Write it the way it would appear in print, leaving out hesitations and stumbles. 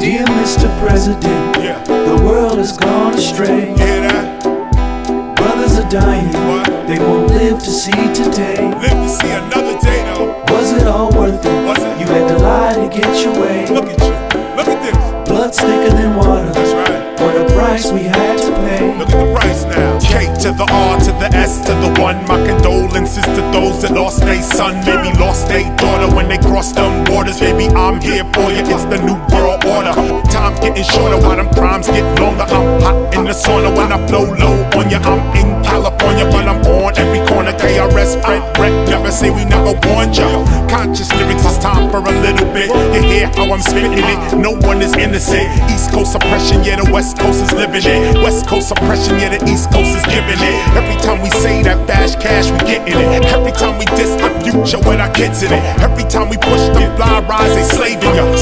Dear Mr. President, Yeah. the world has gone astray. Hear that? Brothers are dying, What? they won't live to see today. Live to see another day though. Was it all worth it? Was it? You had to lie to get your way. Look at you. Look at this. Blood's thicker than water. That's right. What a price we had to pay. Look at the price now. K to the R to the S to the 1. My condolences to those that lost their son, maybe lost their daughter when they crossed them waters. Baby, I'm here for you. It's the new world order. Time getting shorter while them crimes get longer. I'm hot in the sauna when I flow low on ya. I'm in California, but I'm on every corner. KRS, Fred, Brett, never say we never warned ya. Conscious lyrics, it's time for a little bit. You hear how I'm spitting it? No one is innocent. East Coast oppression, yeah, the West Coast is living it. West Coast oppression, yeah, the East Coast is giving it. Every time we say that fast cash, we getting it. Every time we diss the future with our kids in it. Every time we push the fly rise, they slaving ya.